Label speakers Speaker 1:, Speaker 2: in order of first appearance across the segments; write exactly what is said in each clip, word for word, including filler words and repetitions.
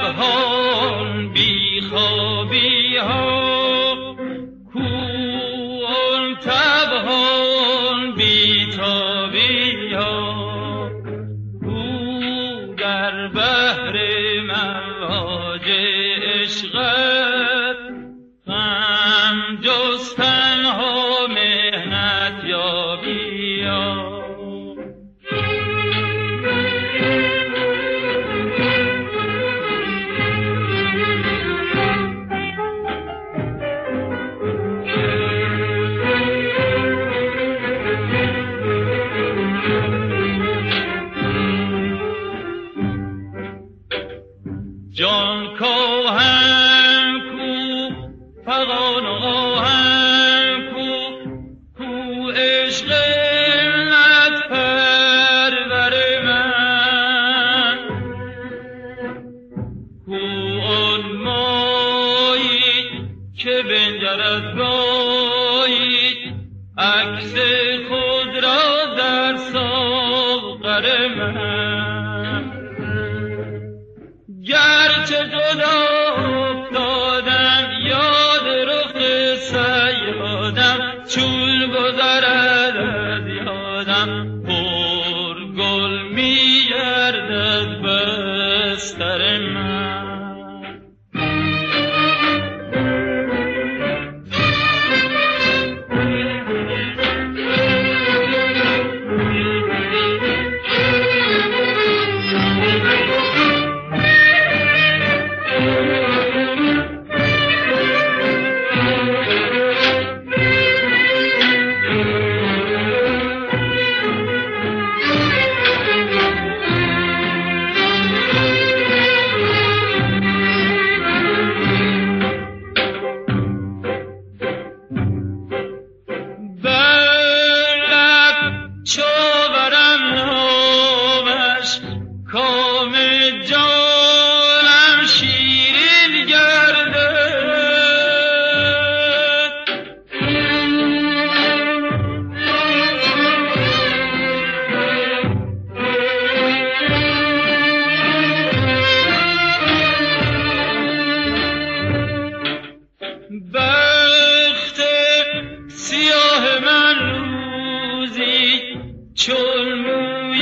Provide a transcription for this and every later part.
Speaker 1: شبها بی خوابی ها، کو آن تبها بی تابی ها، کو در بحر مواج عشقت غم جستن ها مهنت یابی ها. جان کاهن کو فغان آهن کو، کو عشق علت پرور من، کو آن مایی که بنگرد گاهی عکس خود را در ساغر من. گرچه جدا افتادم یاد رخ صیادم، چون گذرد از یادم پر گل می گردد بستر من. کام جانم شیرین گردد، بخت سیاه من روزی چون موی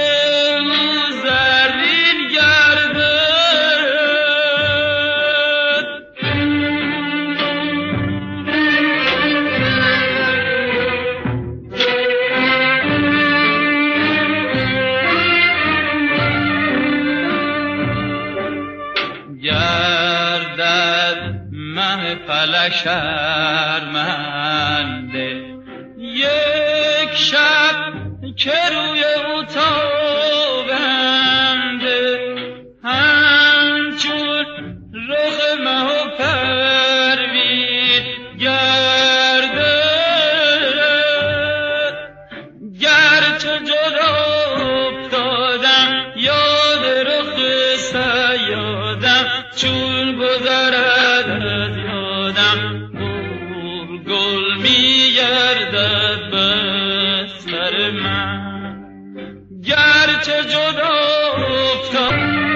Speaker 1: گردد مه فلک شرمنده، یک شب که روی او تابنده، همچون رخ مه و پروین گردد. گرچه جدا افتادم یاد رخ صیادم، چون گذرد از یادم پر گل می گردد بستر من. گرچه جدا افتادم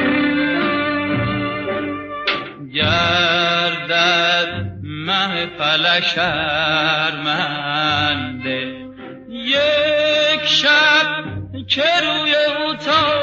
Speaker 1: گردد مه فلک شرمنده، یک شب که روی او